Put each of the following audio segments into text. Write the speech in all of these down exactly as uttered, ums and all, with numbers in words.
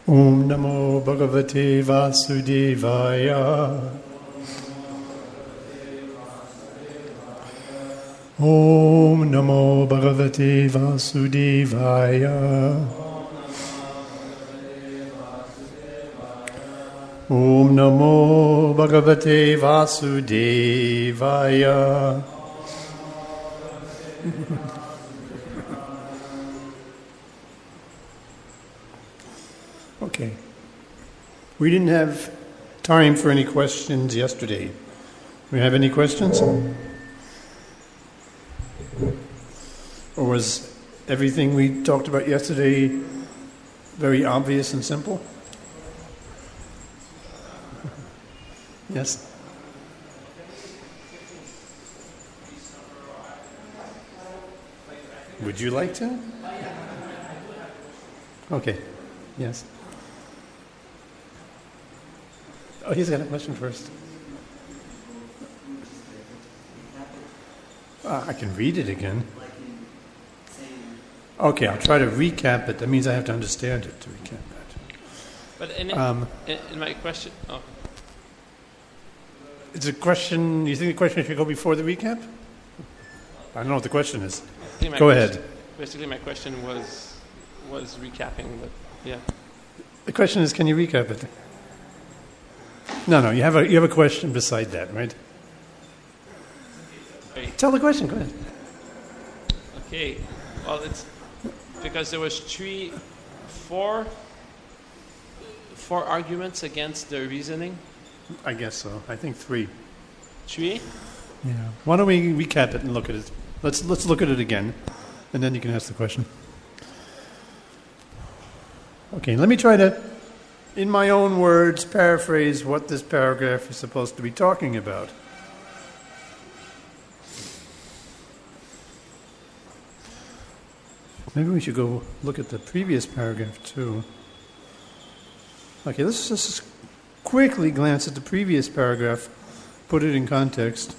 Om Namo Bhagavate Vasudevaya. Om Namo Bhagavate Vasudevaya. Om Namo Bhagavate Vasudevaya. Okay. We didn't have time for any questions yesterday. Do we have any questions? Or was everything we talked about yesterday very obvious and simple? Yes? Would you like to? Okay. Yes. Oh, he's got a question first. Uh, I can read it again. Okay, I'll try to recap it. That means I have to understand it to recap it. But in, Um, in, in my question, oh, It's a question, you think the question should go before the recap? I don't know what the question is. I think my Go question- ahead. Basically, my question was was recapping, but yeah. The question is, can you recap it? No, no, you have a you have a question beside that, right? Wait. Tell the question, go ahead. Okay. Well, it's because there was three, four, four arguments against the reasoning. I guess so. I think three. Three. Yeah. Why don't we recap it and look at it? Let's let's look at it again, and then you can ask the question. Okay, let me try to, in my own words, paraphrase what this paragraph is supposed to be talking about. Maybe we should go look at the previous paragraph too. Okay, let's just quickly glance at the previous paragraph, put it in context.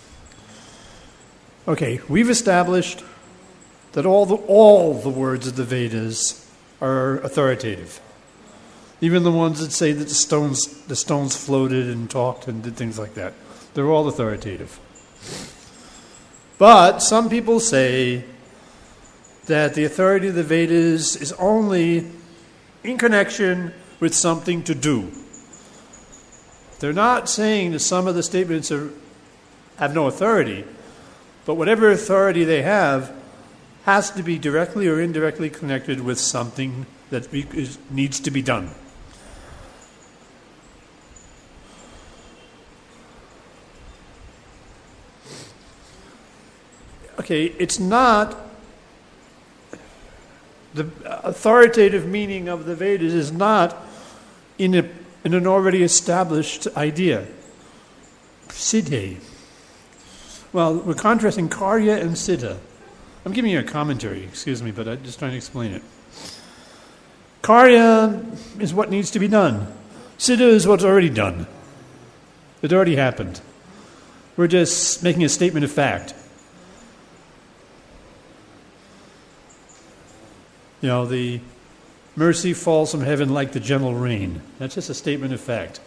Okay, we've established that all the all the words of the Vedas are authoritative. Even the ones that say that the stones the stones floated and talked and did things like that. They're all authoritative. But some people say that the authority of the Vedas is only in connection with something to do. They're not saying that some of the statements are, have no authority, but whatever authority they have has to be directly or indirectly connected with something that is, needs to be done. Okay, it's not, the authoritative meaning of the Vedas is not in, a, in an already established idea. Siddhi. Well, we're contrasting Karya and Siddha. I'm giving you a commentary, excuse me, but I'm just trying to explain it. Karya is what needs to be done. Siddha is what's already done. It already happened. We're just making a statement of fact. You know, the mercy falls from heaven like the gentle rain. That's just a statement of fact.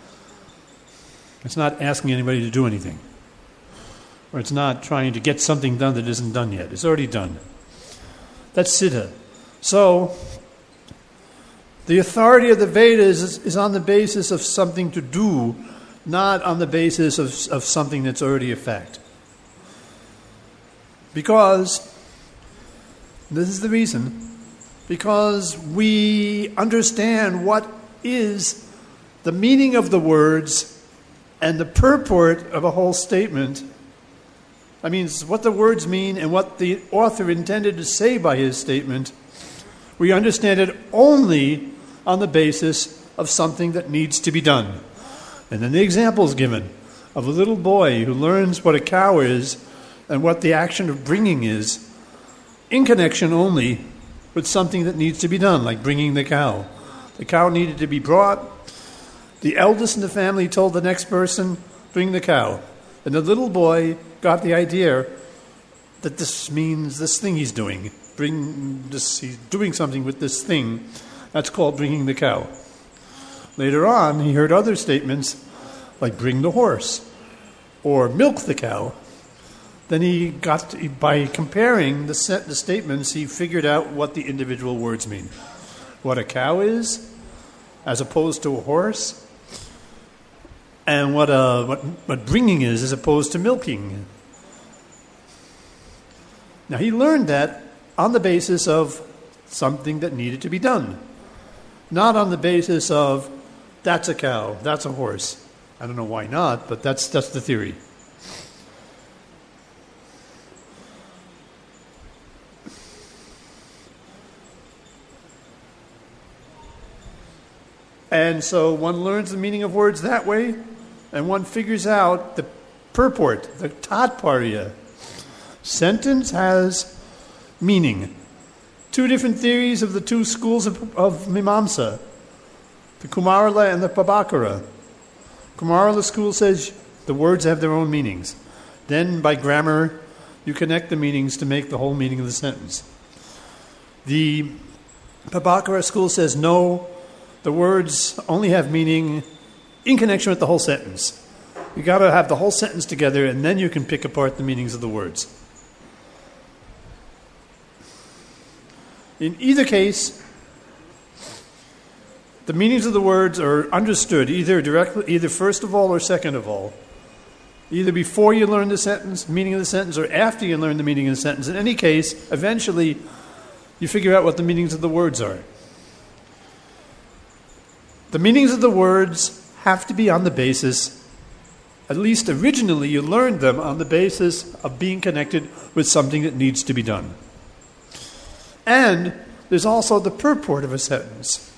It's not asking anybody to do anything. Or it's not trying to get something done that isn't done yet. It's already done. That's Siddha. So, the authority of the Vedas is, is on the basis of something to do, not on the basis of, of something that's already a fact. Because, this is the reason, because we understand what is the meaning of the words and the purport of a whole statement. I mean, what the words mean and what the author intended to say by his statement. We understand it only on the basis of something that needs to be done. And then the example is given of a little boy who learns what a cow is and what the action of bringing is, in connection only with something that needs to be done, like bringing the cow. The cow needed to be brought. The eldest in the family told the next person, bring the cow. And the little boy got the idea that this means this thing he's doing. Bring this, he's doing something with this thing That's called bringing the cow. Later on, he heard other statements like bring the horse or milk the cow. Then he got, to, by comparing the, set, the statements, he figured out what the individual words mean. What a cow is, as opposed to a horse, and what, a, what, what bringing is, as opposed to milking. Now, he learned that on the basis of something that needed to be done, not on the basis of that's a cow, that's a horse. I don't know why not, but that's that's the theory. And so one learns the meaning of words that way, and one figures out the purport, the tatparya. Sentence has meaning. Two different theories of the two schools of, of Mimamsa, the Kumarila and the Prabhakara. Kumarila school says the words have their own meanings. Then, by grammar, you connect the meanings to make the whole meaning of the sentence. The Prabhakara school says no, the words only have meaning in connection with the whole sentence. You got to have the whole sentence together, and then you can pick apart the meanings of the words. In either case, the meanings of the words are understood either directly, either first of all or second of all. Either before you learn the sentence, meaning of the sentence, or after you learn the meaning of the sentence. In any case, eventually, you figure out what the meanings of the words are. The meanings of the words have to be on the basis, at least originally you learned them on the basis of being connected with something that needs to be done. And there's also the purport of a sentence.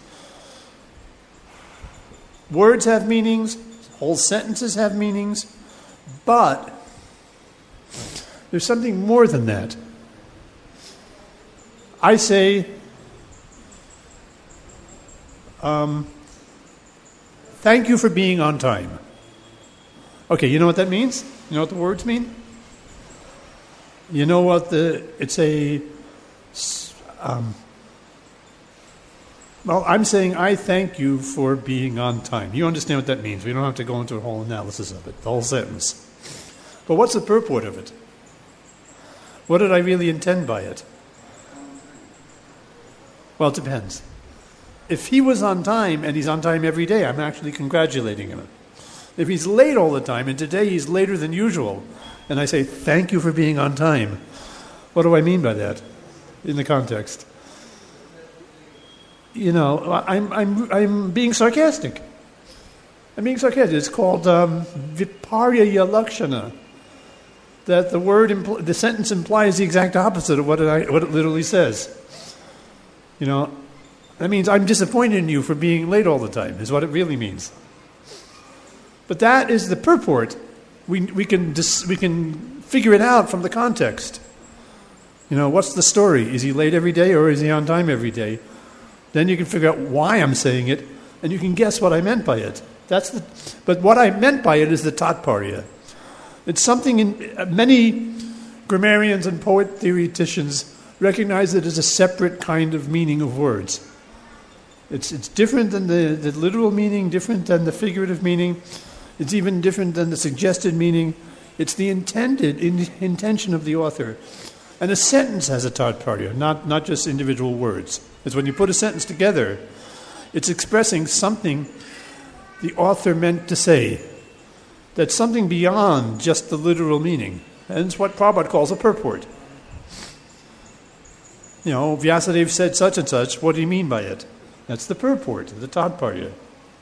Words have meanings, whole sentences have meanings, but there's something more than that. I say, um, thank you for being on time. Okay, you know what that means? You know what the words mean? You know what the, it's a, um, well, I'm saying I thank you for being on time. You understand what that means. We don't have to go into a whole analysis of it, the whole sentence. But what's the purport of it? What did I really intend by it? Well, it depends. If he was on time and he's on time every day, I'm actually congratulating him. If he's late all the time, and today he's later than usual, and I say, thank you for being on time, what do I mean by that in the context? You know, I'm I'm I'm being sarcastic. I'm being sarcastic. It's called um, viparya lakshana. That the word, impl- the sentence implies the exact opposite of what it, I, what it literally says. You know, that means I'm disappointed in you for being late all the time, is what it really means. But that is the purport. We we can dis, we can figure it out from the context. You know, what's the story? Is he late every day or is he on time every day? Then you can figure out why I'm saying it, and you can guess what I meant by it. That's the. But what I meant by it is the tatparya. It's something in uh, many grammarians and poet theoreticians recognize it as a separate kind of meaning of words. It's it's different than the, the literal meaning, different than the figurative meaning. It's even different than the suggested meaning. It's the intended in, intention of the author. And a sentence has a tatparya, not, not just individual words. It's when you put a sentence together, it's expressing something the author meant to say. That's something beyond just the literal meaning. And it's what Prabhupada calls a purport. You know, Vyasadeva said such and such, what do you mean by it? That's the purport, the tatparya.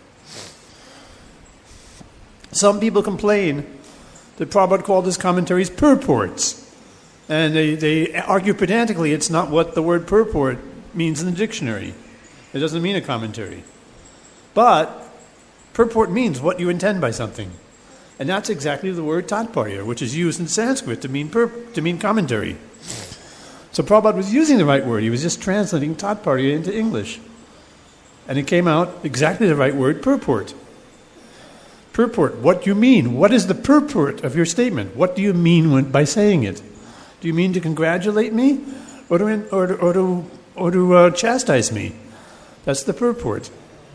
Some people complain that Prabhupada called his commentaries purports. And they, they argue pedantically it's not what the word purport means in the dictionary. It doesn't mean a commentary. But purport means what you intend by something. And that's exactly the word tatparya, which is used in Sanskrit to mean pur- to mean commentary. So Prabhupada was using the right word. He was just translating tatparya into English. And it came out exactly the right word, purport. Purport, what do you mean? What is the purport of your statement? What do you mean when, by saying it? Do you mean to congratulate me or to, or to, or to, or to uh, chastise me? That's the purport.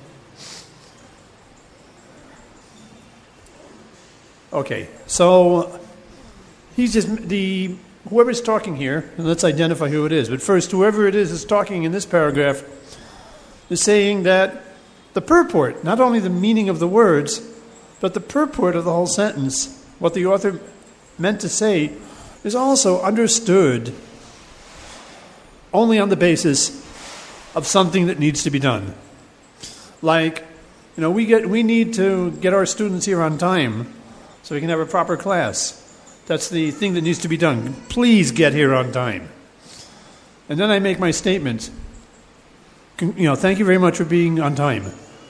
Okay, so he's just the whoever's talking here, and let's identify who it is. But first, whoever it is is talking in this paragraph is saying that the purport, not only the meaning of the words, but the purport of the whole sentence, what the author meant to say, is also understood only on the basis of something that needs to be done. Like, you know, we get we need to get our students here on time so we can have a proper class. That's the thing that needs to be done. Please get here on time. And then I make my statement. You know, thank you very much for being on time.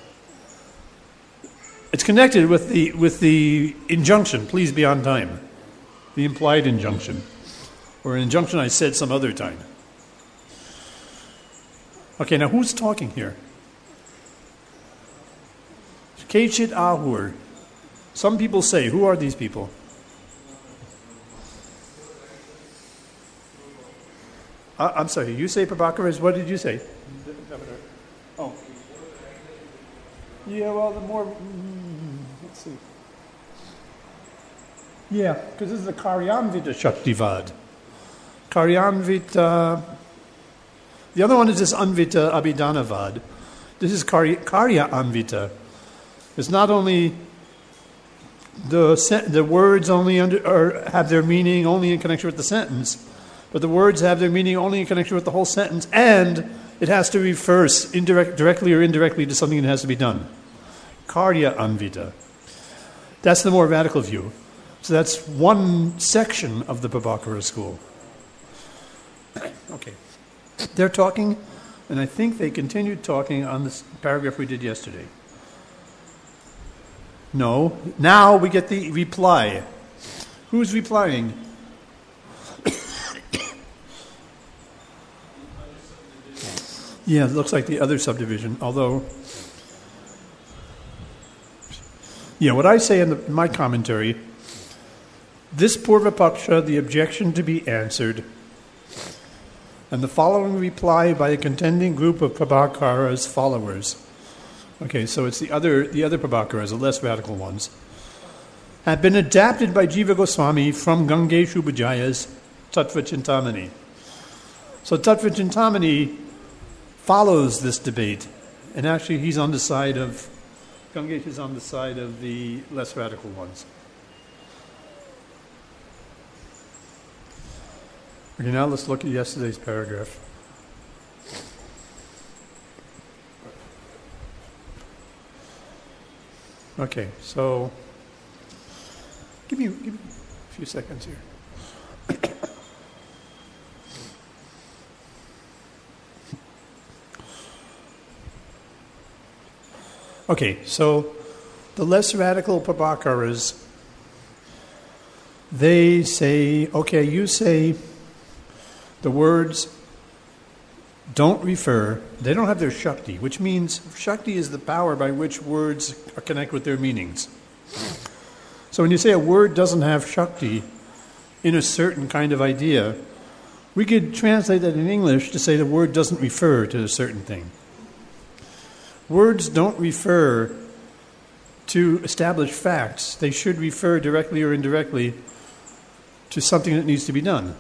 It's connected with the with the injunction, please be on time. The implied injunction. Or an injunction I said some other time. Okay, now who's talking here? Kechit Ahur. Some people say, who are these people? Uh, I'm sorry, you say Prabhakara, what did you say? Oh. Yeah, well, the more, mm, let's see. Yeah, because this is the Karyanvita Shaktivad. Karyanvita, the other one is this Anvita Abhidanavad. This is Karya, Karya Anvita. It's not only the the words only under, or have their meaning only in connection with the sentence, but the words have their meaning only in connection with the whole sentence, and it has to refer indirect, directly or indirectly to something that has to be done. Karya Anvita. That's the more radical view. So that's one section of the Prabhakara school. Okay. They're talking, and I think they continued talking on this paragraph we did yesterday. No. Now we get the reply. Who's replying? Yeah, it looks like the other subdivision, although... Yeah, what I say in, the, in my commentary, this Purvapaksha, the objection to be answered, and the following reply by a contending group of Prabhakara's followers. Okay, so it's the other the other Prabhakaras, the less radical ones, have been adapted by Jiva Goswami from Gangeshu Bajaya's Tattva Chintamani. So Tattva Chintamani follows this debate, and actually he's on the side of, Gangesh is on the side of the less radical ones. Okay, now let's look at yesterday's paragraph. Okay, so give me, give me a few seconds here. Okay, so the less radical Prabhakaras, they say, okay, you say the words don't refer, they don't have their Shakti, which means Shakti is the power by which words connect with their meanings. So when you say a word doesn't have Shakti in a certain kind of idea, we could translate that in English to say the word doesn't refer to a certain thing. Words don't refer to established facts. They should refer directly or indirectly to something that needs to be done,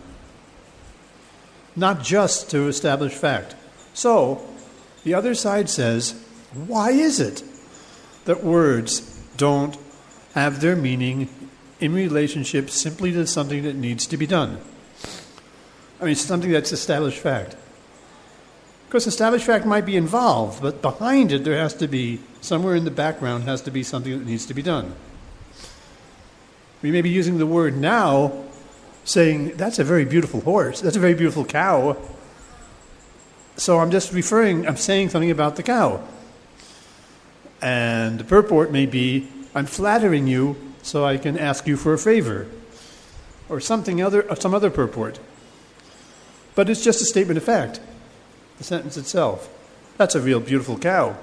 not just to establish fact. So, the other side says, why is it that words don't have their meaning in relationship simply to something that needs to be done? I mean, something that's established fact. Because established fact might be involved, but behind it there has to be, somewhere in the background has to be something that needs to be done. We may be using the word now, saying, that's a very beautiful horse, that's a very beautiful cow. So I'm just referring, I'm saying something about the cow. And the purport may be, I'm flattering you so I can ask you for a favor. Or something other, or some other purport. But it's just a statement of fact. The sentence itself. That's a real beautiful cow.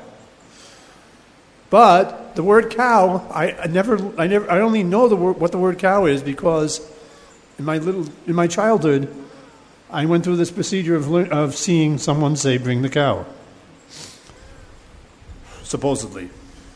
But the word cow, I, I never, I never, I only know the word, what the word cow is because in my little, in my childhood, I went through this procedure of lear- of seeing someone say, "Bring the cow." supposedly.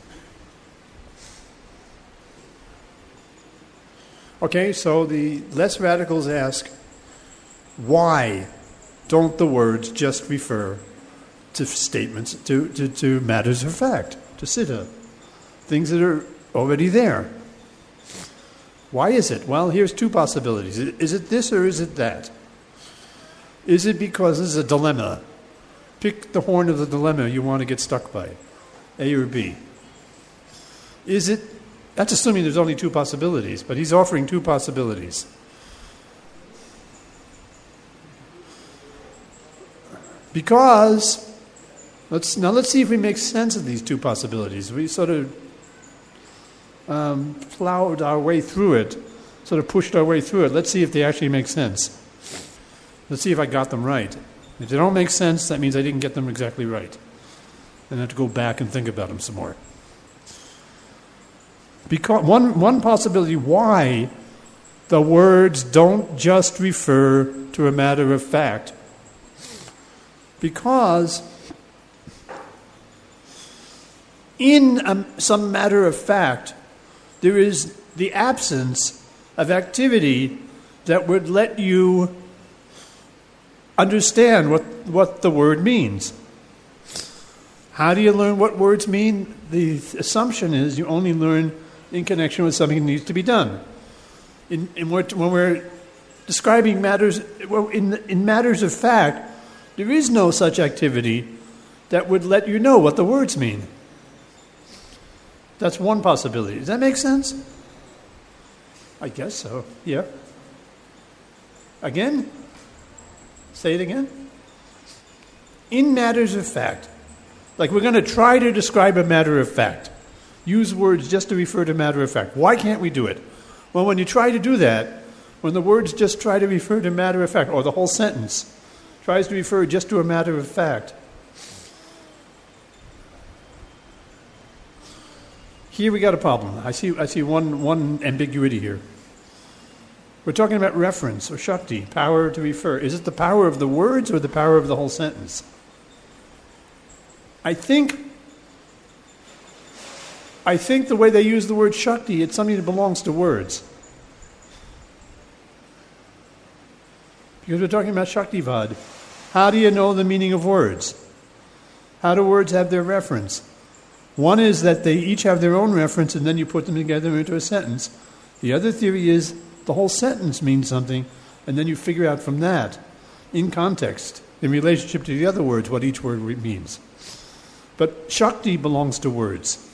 Okay, so the less radicals ask, why don't the words just refer to statements, to, to, to matters of fact, to siddha, things that are already there? Why is it? Well, here's two possibilities. Is it this or is it that? Is it because this is a dilemma? Pick the horn of the dilemma you want to get stuck by, A or B. Is it, that's assuming there's only two possibilities, but he's offering two possibilities. Because, let's now let's see if we make sense of these two possibilities. We sort of um, plowed our way through it, sort of pushed our way through it. Let's see if they actually make sense. Let's see if I got them right. If they don't make sense, that means I didn't get them exactly right. Then I have to go back and think about them some more. Because one, one possibility why the words don't just refer to a matter of fact. Because in a, some matter of fact, there is the absence of activity that would let you understand what, what the word means. How do you learn what words mean? The assumption is you only learn in connection with something that needs to be done. In, in what, when we're describing matters, well, in, in matters of fact, there is no such activity that would let you know what the words mean. That's one possibility. Does that make sense? I guess so. Yeah. Again? Say it again. In matters of fact, like we're going to try to describe a matter of fact, use words just to refer to matter of fact. Why can't we do it? Well, when you try to do that, when the words just try to refer to matter of fact, or the whole sentence tries to refer just to a matter of fact, here we got a problem. I see I see one, one ambiguity here. We're talking about reference or shakti, power to refer. Is it the power of the words or the power of the whole sentence? I think I think the way they use the word shakti, it's something that belongs to words. Because we're talking about Shaktivad. How do you know the meaning of words? How do words have their reference? One is that they each have their own reference and then you put them together into a sentence. The other theory is the whole sentence means something and then you figure out from that, in context, in relationship to the other words, what each word means. But Shakti belongs to words.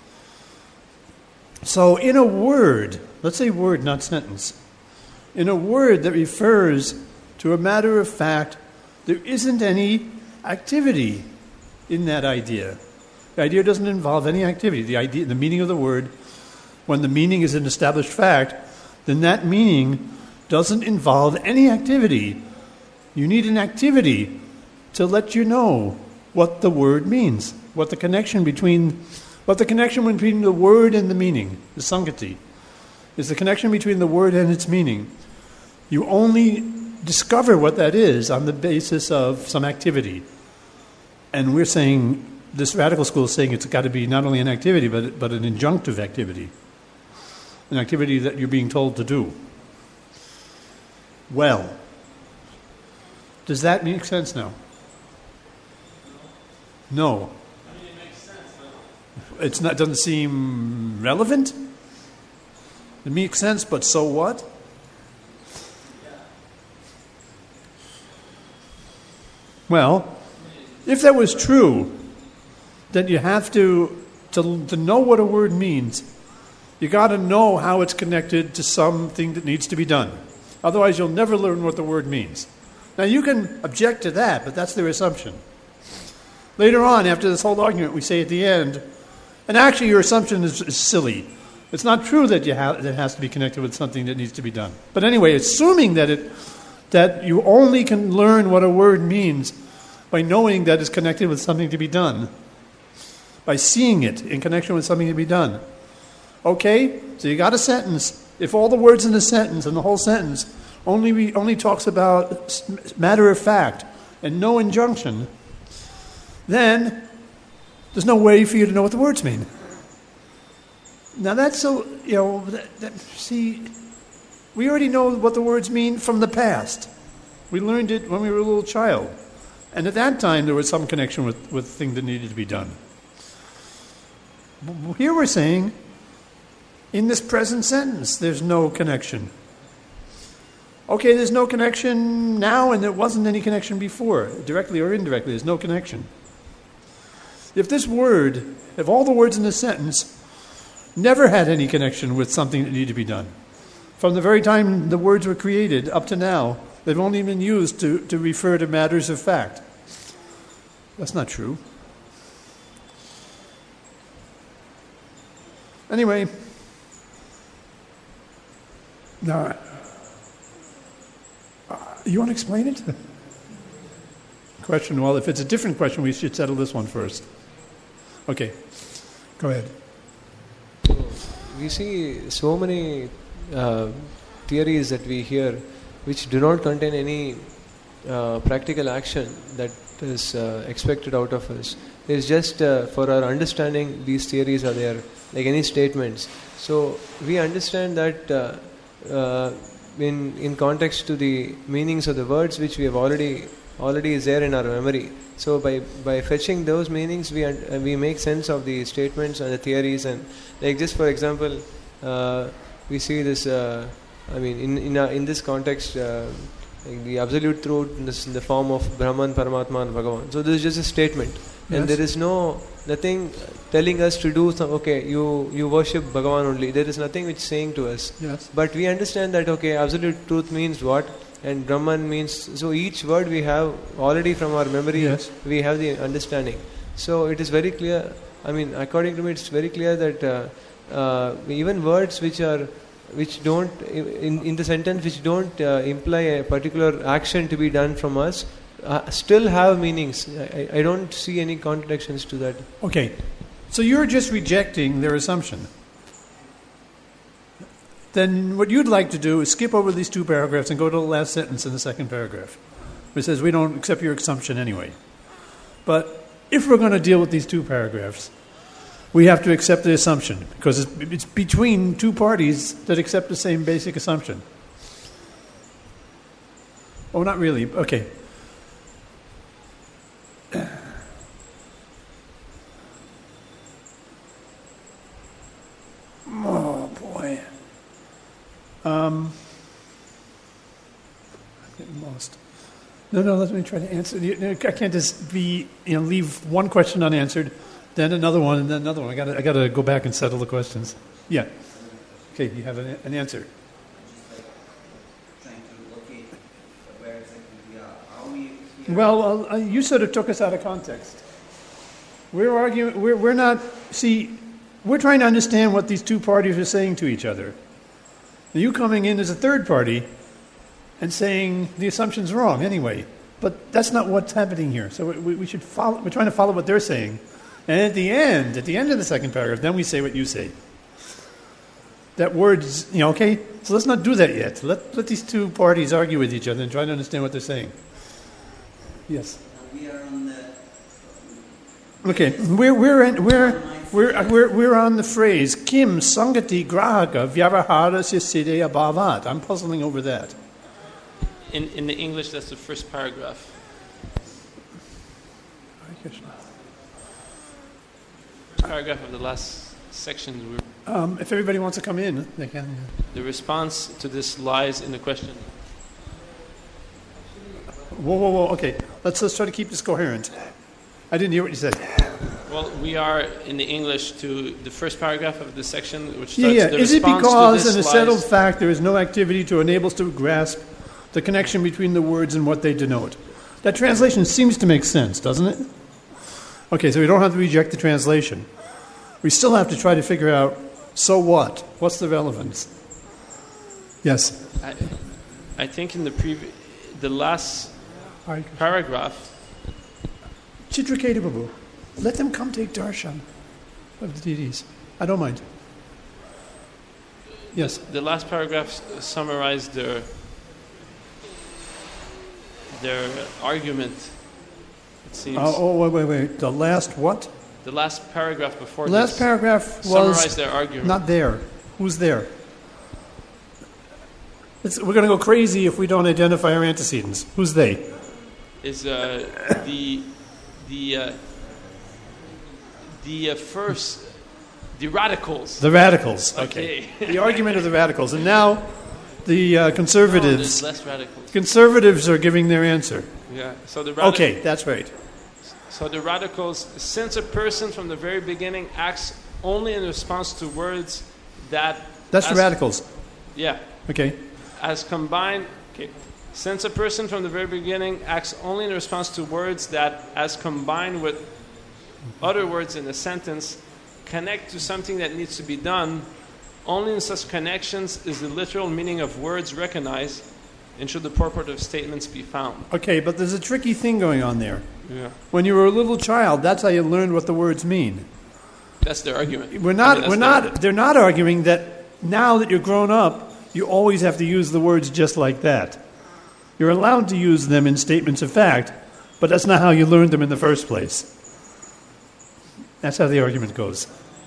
So in a word, let's say word, not sentence, in a word that refers to a matter of fact, there isn't any activity in that idea. The idea doesn't involve any activity. The idea, the meaning of the word, when the meaning is an established fact, then that meaning doesn't involve any activity. You need an activity to let you know what the word means, what the connection between, what the connection between the word and the meaning, the sangati, is the connection between the word and its meaning. You only discover what that is on the basis of some activity. And we're saying, this radical school is saying it's got to be not only an activity, but, but an injunctive activity. An activity that you're being told to do. Well, does that make sense now? No. I mean, it makes sense, but It's not, doesn't seem relevant? It makes sense, but so what? Well, if that was true, then you have to, to, to know what a word means, you got to know how it's connected to something that needs to be done. Otherwise, you'll never learn what the word means. Now, you can object to that, but that's their assumption. Later on, after this whole argument, we say at the end, and actually your assumption is, is silly. It's not true that you have, that it has to be connected with something that needs to be done. But anyway, assuming that it that you only can learn what a word means by knowing that it's connected with something to be done, by seeing it in connection with something to be done. Okay, so you got a sentence. If all the words in the sentence and the whole sentence only re, only talks about matter of fact and no injunction, then There's no way for you to know what the words mean. Now that's so, you know, that, that, see, we already know what the words mean from the past. We learned it when we were a little child. And at that time, there was some connection with, with the thing that needed to be done. Here we're saying, in this present sentence, there's no connection. Okay, there's no connection now, and there wasn't any connection before, directly or indirectly. There's no connection. If this word, if all the words in this sentence never had any connection with something that needed to be done, from the very time the words were created up to now, they've only been used to, to refer to matters of fact. That's not true. Anyway, now, uh, you want to explain it? Question, well, if it's a different question, we should settle this one first. Okay, go ahead. We see so many uh, theories that we hear which do not contain any uh, practical action that is uh, expected out of us. It's just uh, for our understanding, these theories are there, like any statements. So we understand that uh, uh, in in context to the meanings of the words which we have already already is there in our memory. So by by fetching those meanings, we uh, we make sense of the statements and the theories. And like just for example, uh, we see this. Uh, I mean, in in uh, in this context, uh, like the absolute truth in, this, in the form of Brahman, Paramatma, and Bhagavan. So this is just a statement, yes. And there is no nothing telling us to do. Some, okay, you you worship Bhagavan only. There is nothing which is saying to us. Yes. But we understand that okay, absolute truth means what, and Brahman means. So each word we have already from our memory. Yes. We have the understanding. So it is very clear. I mean, according to me, it's very clear that uh, uh, even words which are which don't, in, in the sentence which don't uh, imply a particular action to be done from us, uh, still have meanings. I, I don't see any contradictions to that. Okay, so you're just rejecting their assumption. Then what you'd like to do is skip over these two paragraphs and go to the last sentence in the second paragraph, which says we don't accept your assumption anyway. But if we're going to deal with these two paragraphs, we have to accept the assumption, because it's, it's between two parties that accept the same basic assumption. Oh, not really. Okay. Oh, boy. Um, I'm getting lost. No, no, let me try to answer. I can't just be, you know, leave one question unanswered, then another one, and then another one. I got I got to go back and settle the questions. Yeah. Okay, you have an, an answer. Well, uh, you sort of took us out of context. We're arguing. We're we're not. See, we're trying to understand what these two parties are saying to each other. Now, you coming in as a third party and saying the assumption's wrong anyway. But that's not what's happening here. So we, we should follow. We're trying to follow what they're saying. And at the end, at the end of the second paragraph, then we say what you say. That word's, you know, okay? So let's not do that yet. Let let these two parties argue with each other and try to understand what they're saying. Yes? We are on the... Okay, we're, we're, in, we're, we're, we're, we're on the phrase, Kim Sangati Grahaka Vyavaharasya Siddhe Abhavat. I'm puzzling over that. In, in the English, that's the first paragraph. Paragraph of the last section. Um, if everybody wants to come in, they can. Yeah. The response to this lies in the question. Whoa, whoa, whoa. Okay, let's let's try to keep this coherent. I didn't hear what you said. Well, we are in the English to the first paragraph of the section, which yeah, starts yeah. the Is it response because, to this in a settled lies... fact, there is no activity to enable us to grasp the connection between the words and what they denote? That translation seems to make sense, doesn't it? Okay, so we don't have to reject the translation. We still have to try to figure out, so what? What's the relevance? Yes? I, I think in the previ- the last paragraph... Chitriketa Babu, let them come take darshan of the deities. I don't mind. Yes? The last paragraph summarized their, their argument, it seems. Uh, oh, wait, wait, wait. The last what? the last paragraph before The last this paragraph summarized was their argument. not there. Who's there? It's, we're going to go crazy if we don't identify our antecedents. Who's they? Is uh, the the uh, the uh, first the radicals. The radicals. Okay. The argument of the radicals. And now the uh, No, there's conservatives. less radicals. Conservatives are giving their answer. Yeah. So the radic- Okay, that's right. So the radicals, since a person from the very beginning acts only in response to words that That's the as- radicals. Yeah. Okay. As combined, okay. Since a person from the very beginning acts only in response to words that, as combined with other words in a sentence, connect to something that needs to be done, only in such connections is the literal meaning of words recognized, and should the purport of statements be found. Okay, but there's a tricky thing going on there. Yeah. When you were a little child, that's how you learned what the words mean. That's their argument. We're I not. mean, we're that's not. They're not arguing that now that you're grown up, you always have to use the words just like that. You're allowed to use them in statements of fact, but that's not how you learned them in the first place. That's how the argument goes.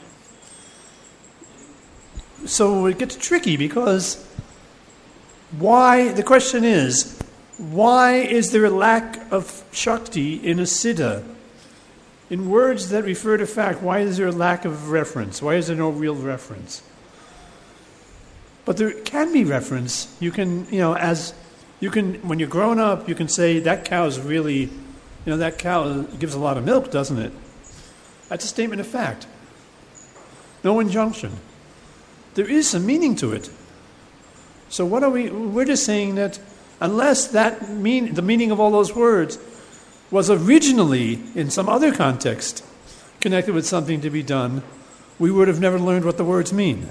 So it gets tricky because why? The question is, why is there a lack of Shakti in a Siddha? In words that refer to fact, why is there a lack of reference? Why is there no real reference? But there can be reference. You can, you know, as you can, when you're grown up, you can say that cow's really, you know, that cow gives a lot of milk, doesn't it? That's a statement of fact. No injunction. There is some meaning to it. So what are we? We're just saying that unless that mean the meaning of all those words was originally in some other context connected with something to be done, we would have never learned what the words mean.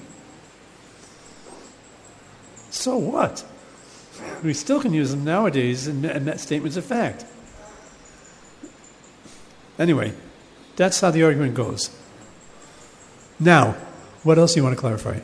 So what? We still can use them nowadays in, in statements of fact. Anyway, that's how the argument goes. Now, what else do you want to clarify?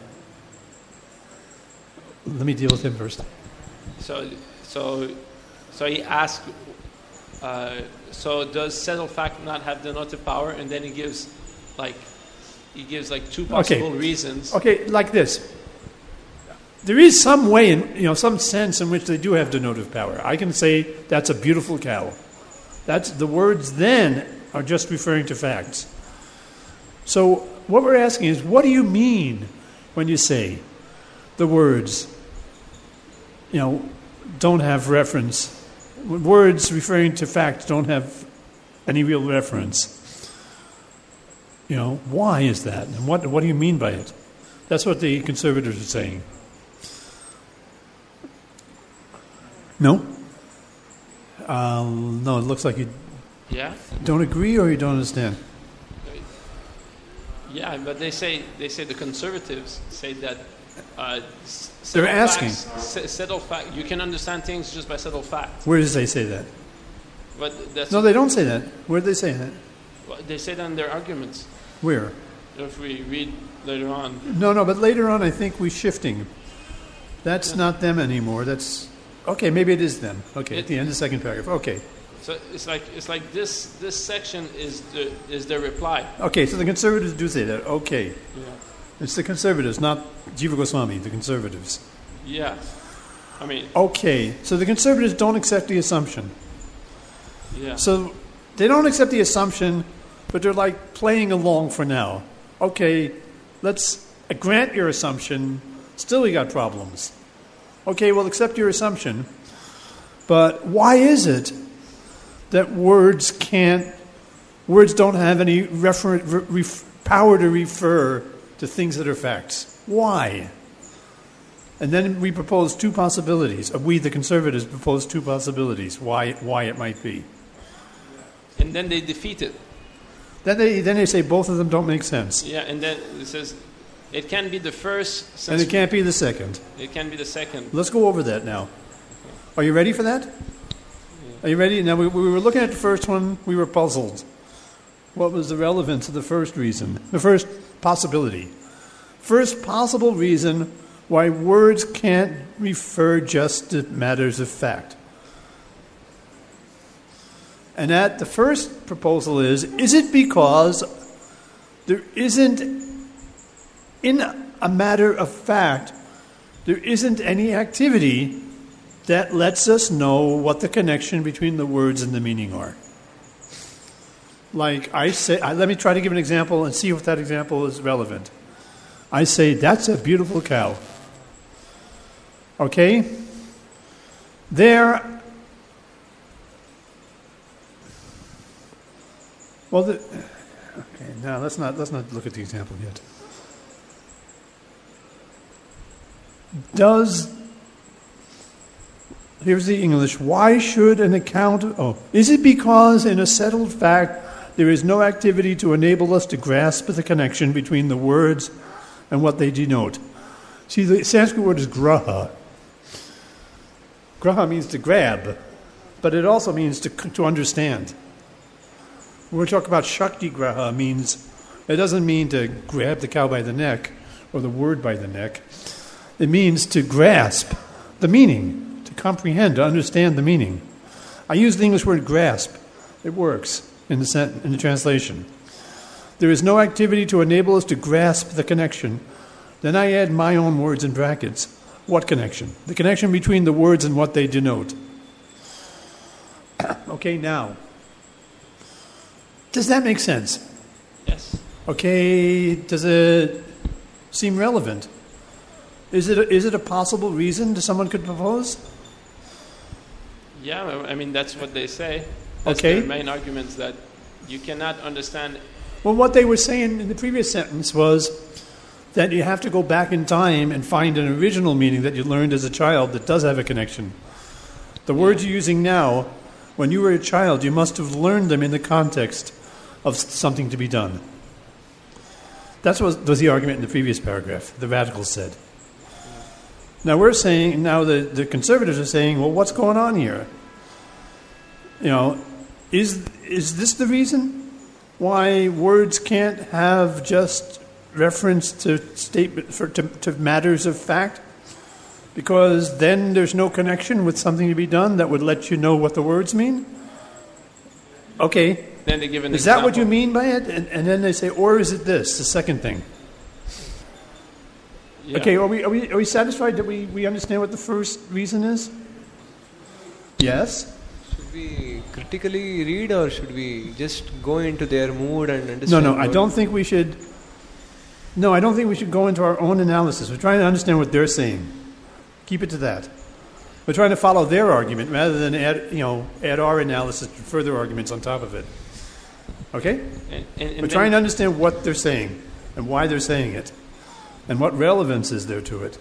Let me deal with him first. So, so, so he asked. Uh, so does settled fact not have denotive power? And then he gives, like, he gives like two possible Okay. reasons. Okay, like this. There is some way, in, you know, some sense in which they do have denotive power. I can say that's a beautiful cow. That's the words then are just referring to facts. So what we're asking is, what do you mean when you say the words, you know, don't have reference? Words referring to fact don't have any real reference. You know, why is that? And what what do you mean by it? That's what the conservatives are saying. No? Uh, no, it looks like you Yeah. don't agree or you don't understand. Yeah, but they say they say the conservatives say that uh, s- They're settled asking. facts, s- settled fact. You can understand things just by settled facts. Where does they say that? But that's No, they don't say that. Where do they say that? well, they say that in their arguments. Where? If we read later on, No, no, but later on I think we're shifting. That's not them anymore. That's... Okay, maybe it is them. Okay, at the end of the second paragraph. Okay. so it's like it's like this this section is the is their reply. Okay, so the conservatives do say that. Okay. Yeah. It's the conservatives, not Jiva Goswami, the conservatives. Yeah. I mean, Okay, so the conservatives don't accept the assumption. yeah. So they don't accept the assumption, but they're like playing along for now. Okay, let's grant your assumption. Still we got problems. Okay, we'll accept your assumption. But why is it that words can't, words don't have any refer, re, power to refer to things that are facts? Why? And then we propose two possibilities. We, the conservatives, propose two possibilities why why it might be. And then they defeat it. Then they then they say both of them don't make sense, Yeah, and then it says it can be the first. and Since it can't be the second. It can be the second. Let's go over that now. Are you ready for that? Are you ready? Now we, we were looking at the first one. We were puzzled. What was the relevance of the first reason? The first possibility. First possible reason why words can't refer just to matters of fact. And that the first proposal is, is it because there isn't, in a matter of fact, there isn't any activity that lets us know what the connection between the words and the meaning are. Like I say, I, let me try to give an example and see if that example is relevant. I say, that's a beautiful cow. Okay? There, well, the, okay, now let's not, let's not look at the example yet. Does, here's the English, why should an account, oh, is it because in a settled fact there is no activity to enable us to grasp the connection between the words and what they denote? See, the Sanskrit word is graha. Graha means to grab, but it also means to, to understand. When we talk about Shakti Graha, means, it doesn't mean to grab the cow by the neck or the word by the neck. It means to grasp the meaning, to comprehend, to understand the meaning. I use the English word grasp. It works in the, sent- in the translation. There is no activity to enable us to grasp the connection. Then I add my own words in brackets. What connection? The connection between the words and what they denote. Okay, now, does that make sense? Yes. Okay, does it seem relevant? Is it a, is it a possible reason that someone could propose? Yeah, I mean, that's what they say. That's Okay. their main arguments, that you cannot understand. Well, what they were saying in the previous sentence was that you have to go back in time and find an original meaning that you learned as a child that does have a connection. The words you're using now, when you were a child, you must have learned them in the context of something to be done. That's what was the argument in the previous paragraph, the radicals said. Now we're saying, now the, the conservatives are saying, well, what's going on here? You know, is is this the reason why words can't have just reference to statement for to, to matters of fact? Because then there's no connection with something to be done that would let you know what the words mean? Okay. Then they give an Is example. that what you mean by it? And, and then they say, or is it this, the second thing? Yeah. Okay, are we, are we, are we satisfied that we, we understand what the first reason is? Yes? Should we critically read, or should we just go into their mood and No, understand? no, I what- don't think we should. No, I don't think we should go into our own analysis. We're trying to understand what they're saying. Keep it to that. We're trying to follow their argument rather than add, you know, add our analysis to further arguments on top of it. Okay? And, and, and We're then- trying to understand what they're saying and why they're saying it and what relevance is there to it.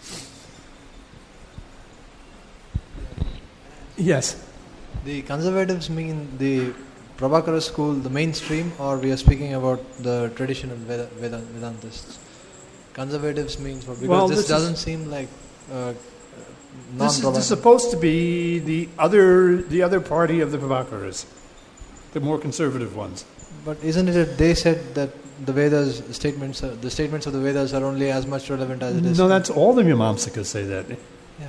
Yes. The conservatives mean the Prabhakara school, the mainstream, or we are speaking about the traditional Veda, Veda, Vedantists? Conservatives means what? Because Well, this, this is- doesn't seem like uh, This is, non-Prabhakara. this is supposed to be the other the other party of the Prabhakaras, the more conservative ones. But isn't it that they said that the Vedas statements, are, the statements of the Vedas are only as much relevant as it is? No, that's all the Mimamsakas say that. yeah.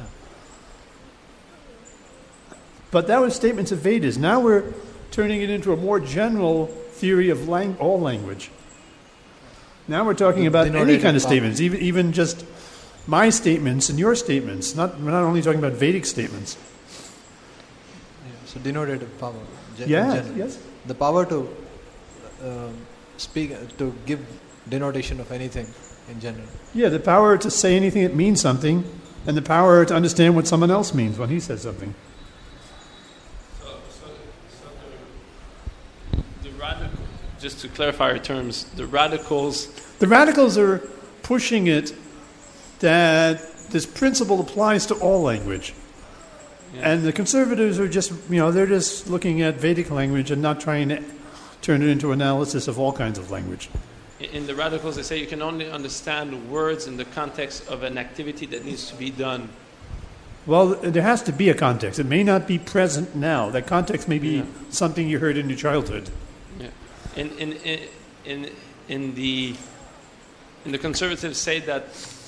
But that was statements of Vedas. Now we're turning it into a more general theory of lang- all language. Now we're talking about any Denotative kind of power. statements, even even just my statements and your statements. Not we're not only talking about Vedic statements. Yeah. So denotative power. gen- in Yeah, general. yes. The power to um speak, to give denotation of anything in general. Yeah, the power to say anything that means something, and the power to understand what someone else means when he says something. So, so, so the, the radical, just to clarify our terms, the radicals, The radicals are pushing it that this principle applies to all language. yeah, And the conservatives are just, you know, they're just looking at Vedic language and not trying to turn it into analysis of all kinds of language. in- in the radicals, they say you can only understand words in the context of an activity that needs to be done. Well, there has to be a context. It may not be present now. That context may be Yeah. something you heard in your childhood. Yeah. In in in in in the in the conservatives say that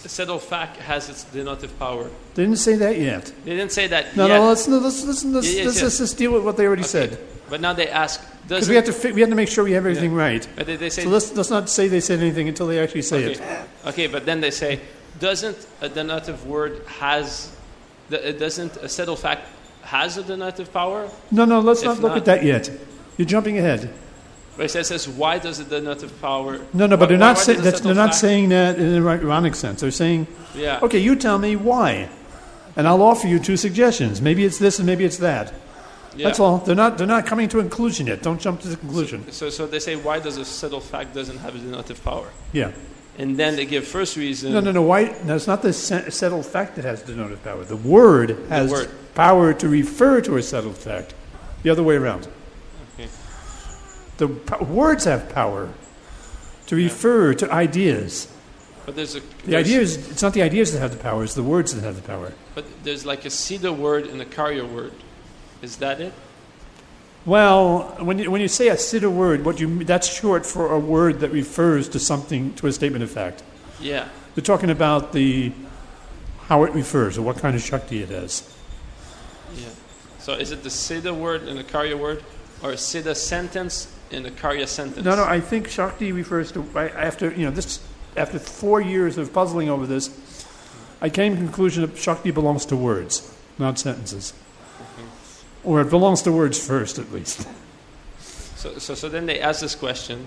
settled fact has its denotive power. They didn't say that yet. They didn't say that No, yet. no, let's, no, let's, let's, let's, Yeah, yes, let's, yes. let's just deal with what they already Okay. said. But now they ask, Because does we have to fi- we have to make sure we have everything right. But they, they say, So let's let's not say they said anything until they actually say it. okay. Okay, but then they say, doesn't a denotive word has, the, it doesn't a settled fact has a denotive power? No, no, let's If not look not- at that yet. You're jumping ahead. But it says, says why does a denotive power? No, no, but why- they're why- not why saying does a that's, they're settled not fact- saying that in an ironic sense. They're saying, Yeah. okay, you tell me why, and I'll offer you two suggestions. Maybe it's this and maybe it's that. Yeah. That's all. They're not they're not coming to a conclusion yet. Don't jump to the conclusion. So, so they say, why does a settled fact doesn't have a denotive power? Yeah. And then they give first reason. No, no, no. Why? No, it's not the se- settled fact that has denotive power. The word has word. power to refer to a settled fact. The other way around. Okay. The po- words have power to refer to ideas. But there's a The there's- ideas. It's not the ideas that have the power. It's the words that have the power. But there's like a pseudo word and a carrier word. Is that it? Well, when you, when you say a siddha word, what you that's short for a word that refers to something, to a statement of fact. Yeah. They're talking about the how it refers or what kind of shakti it has. Yeah. So is it the siddha word and the karya word, or a siddha sentence and a karya sentence? No, no. I think shakti refers to I- after you know this. After four years of puzzling over this, I came to the conclusion that shakti belongs to words, not sentences, or it belongs to words first, at least. So, so, so then they ask this question: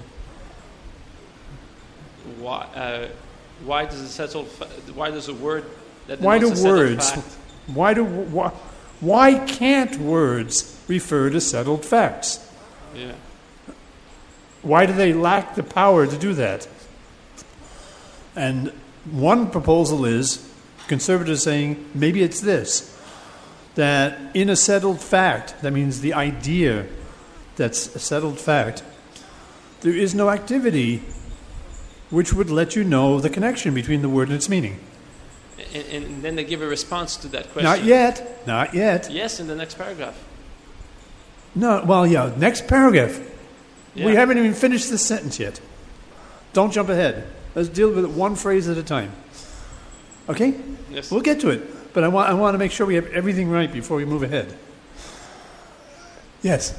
Why, uh, why does a settled, fa- why does a word that Why do denotes a settled words? fact- Why do why, why can't words refer to settled facts? Yeah. Why do they lack the power to do that? And one proposal is conservatives saying maybe it's this, that in a settled fact, that means the idea that's a settled fact, there is no activity which would let you know the connection between the word and its meaning. And, and then they give a response to that question. Not yet. Not yet. Yes, in the next paragraph. No, well, yeah, next paragraph. Yeah. We haven't even finished this sentence yet. Don't jump ahead. Let's deal with it one phrase at a time. Okay? Yes. We'll get to it. But I want, I want to make sure we have everything right before we move ahead. Yes?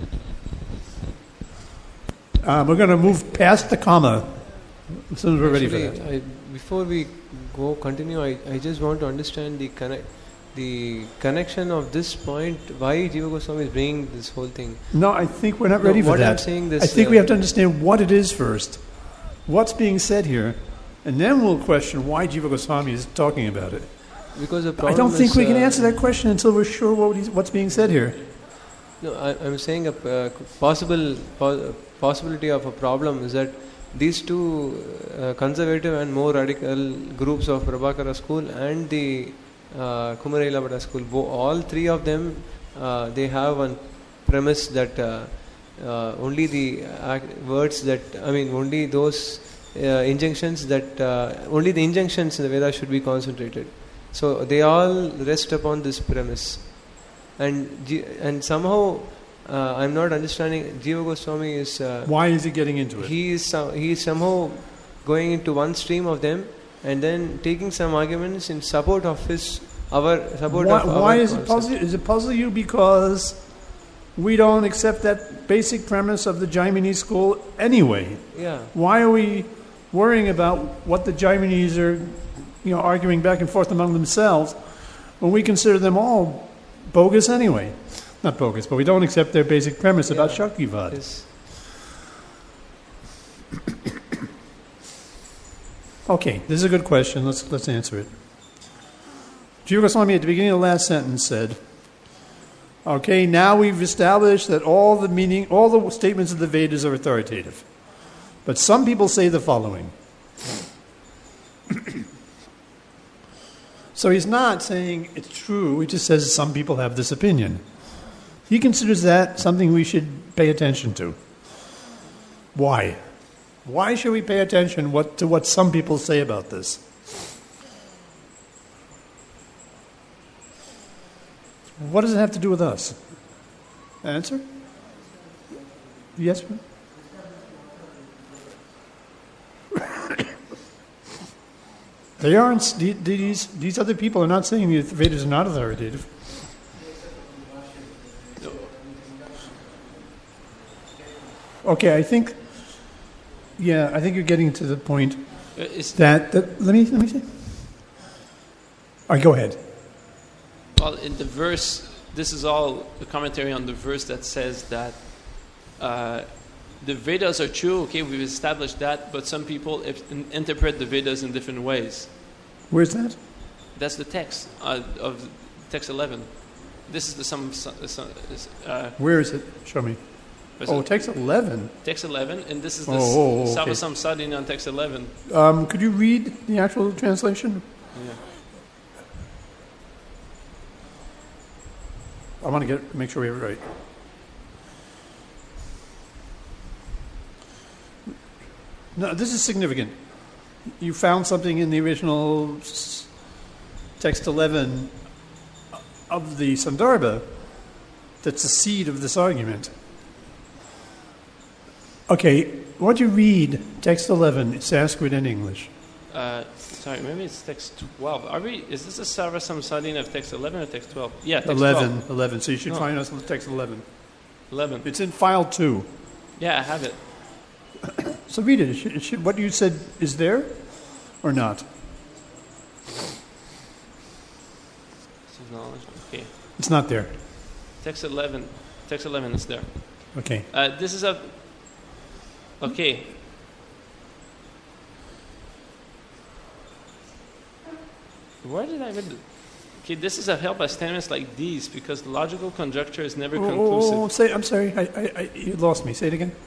Uh, we're going to move past the comma as soon as we're ready for Actually, that. I, before we go continue, I, I just want to understand the connect, the connection of this point. Why Jiva Goswami is bringing this whole thing? No, I think we're not No, ready for what that. I'm saying this, I think we uh, have to understand what it is first. What's being said here, and then we'll question why Jiva Goswami is talking about it. Because the I problem don't think is, we can uh, answer that question until we're sure what he's, what's being said here. No, I, I'm saying a uh, possible po- possibility of a problem is that these two uh, conservative and more radical groups of Prabhakara school and the uh, Kumarila Bhatta school, bo- all three of them, uh, they have one premise that uh, uh, only the act- words that, I mean, only those uh, injunctions that, uh, only the injunctions in the Vedas should be concentrated. So they all rest upon this premise. And Ji- and somehow uh, I'm not understanding. Jiva Goswami is uh, Why is he getting into it? he is some, he is somehow going into one stream of them and then taking some arguments in support of his our support why of our why is it concept. puzzle? Is it puzzle you because we don't accept that basic premise of the Jaimini school anyway? Yeah, Why are we worrying about what the Jaiminis are, you know, arguing back and forth among themselves when we consider them all bogus anyway? Not bogus, but we don't accept their basic premise about Yeah. Shaktivad. yes. Okay, this is a good question. Let's let's answer it. Jiva Goswami at the beginning of the last sentence said, "Okay, now we've established that all the meaning, all the statements of the Vedas are authoritative, but some people say the following." So he's not saying it's true. He just says some people have this opinion. He considers that something we should pay attention to. Why? Why should we pay attention what, to what some people say about this? What does it have to do with us? Answer? Yes? They aren't. the- These these other people are not saying the Vedas are not authoritative. Okay, I think. Yeah, I think you're getting to the point Uh, is- that, that let me let me see. All right, go ahead. Well, in the verse, this is all the commentary on the verse that says that uh, the Vedas are true. Okay, we've established that, but some people if, in, interpret the Vedas in different ways. Where's that? That's the text uh, of text eleven. This is the some. some uh, Where is it? Show me. was Oh, it text eleven. text eleven, and this is the Oh, oh, oh, okay. Savasam Sadhina on text eleven. Um, could you read the actual translation? Yeah. I want to get make sure we have it right. No, this is significant. You found something in the original s- text eleven of the Sandarbha that's the seed of this argument. Okay, why don't you read text eleven, Sanskrit and English? Uh, sorry, maybe it's text twelve. Are we? Is this a Savasam Sadhina of text eleven or text twelve? Yeah, text eleven, twelve. eleven. So you should No. find us text eleven. eleven. It's in file two. Yeah, I have it. So read it. It should, it should, what you said is there or not? This is knowledge. Okay. It's not there. Text eleven. Text eleven is there. Okay. Uh, this is a. Okay. Where did I read it? Okay, this is a help by statements like these because logical conjecture is never Oh, conclusive. oh, oh, say, I'm sorry. I, I, I, you lost me. Say it again.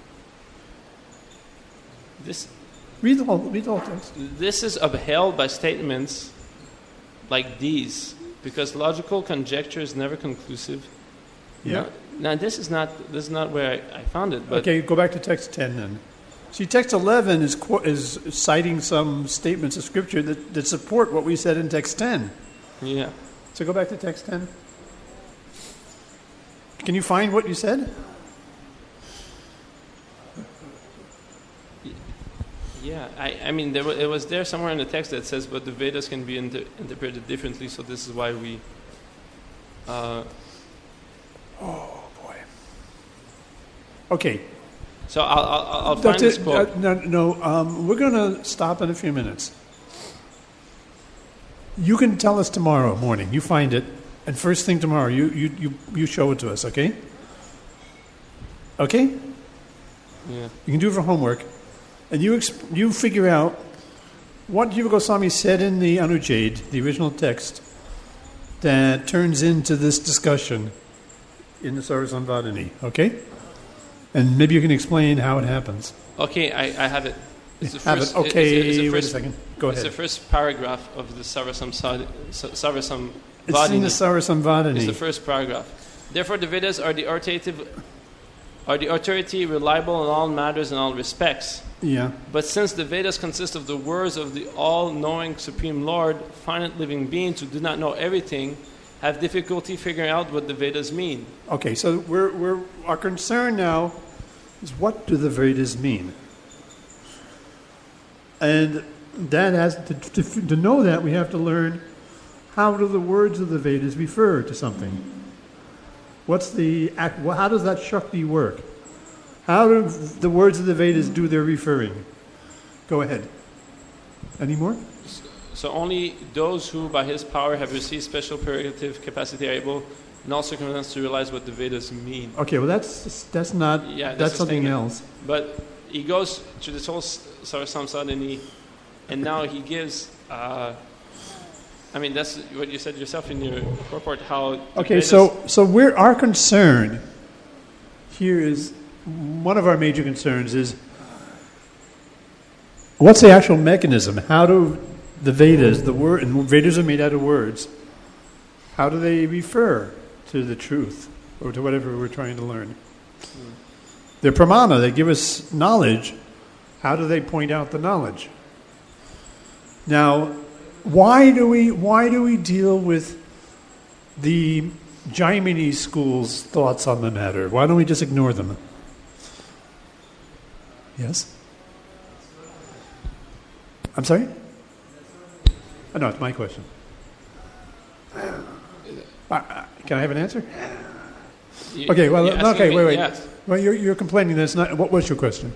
This Read the whole, read the whole text. this is upheld by statements like these because logical conjecture is never conclusive. Yeah. Now, now this is not this is not where I, I found it, but Okay, go back to text ten then. See, text eleven is qu- is citing some statements of Scripture that, that support what we said in text ten. yeah. So go back to text ten. Can you find what you said? Yeah, I, I mean, there wa- it was there somewhere in the text that says, but the Vedas can be inter- interpreted differently, so this is why we. Uh, Oh, boy. Okay. so I'll, I'll, I'll find That's this it. quote. Uh, no, no um, we're going to stop in a few minutes. You can tell us tomorrow morning. You find it, and first thing tomorrow, you, you, you, you show it to us, okay? Okay? Yeah. You can do it for homework. And you, exp- you figure out what Jiva Goswami said in the Anujade, the original text, that turns into this discussion in the Sarvasambhadini, okay? And maybe you can explain how it happens. Okay, I, I have it. It's the Have first, it. Okay, it's, it's the wait first, a second. Go It's ahead. the first paragraph of the Sarvasam Sad- Sa- Sarvasam It's in the Vadini. It's the Sarvasambhadini. first paragraph. Therefore, the Vedas are the authoritative, are the authority reliable in all matters and all respects. Yeah. But since the Vedas consist of the words of the all-knowing Supreme Lord, finite living beings who do not know everything, have difficulty figuring out what the Vedas mean. Okay, so we're, we're, our concern now is what do the Vedas mean? And that has to, to, to know that, we have to learn how do the words of the Vedas refer to something? What's the act, well, how does that Shakti work? How do the words of the Vedas do their referring? Go ahead. Any more? So only those who, by his power, have received special prerogative capacity are able, in all circumstances, to realize what the Vedas mean. Okay, well that's that's not Yeah, that's that's a something statement. else. But he goes to this whole Sarvasam Sadhini, and now he gives. Uh, I mean, that's what you said yourself in your report. How the Okay, Vedas- so so we're our concern here is one of our major concerns is what's the actual mechanism? How do the Vedas, the word, and Vedas are made out of words, how do they refer to the truth or to whatever we're trying to learn? They're pramana, they give us knowledge. How do they point out the knowledge? Now, why do we why do we deal with the Jaimini school's thoughts on the matter? Why don't we just ignore them? Yes? I'm sorry? Oh, no, it's my question. Uh, uh, can I have an answer? You- Okay, well, you're asking okay, me- wait, wait. yes. Well, you're, you're complaining that's not. What was your question?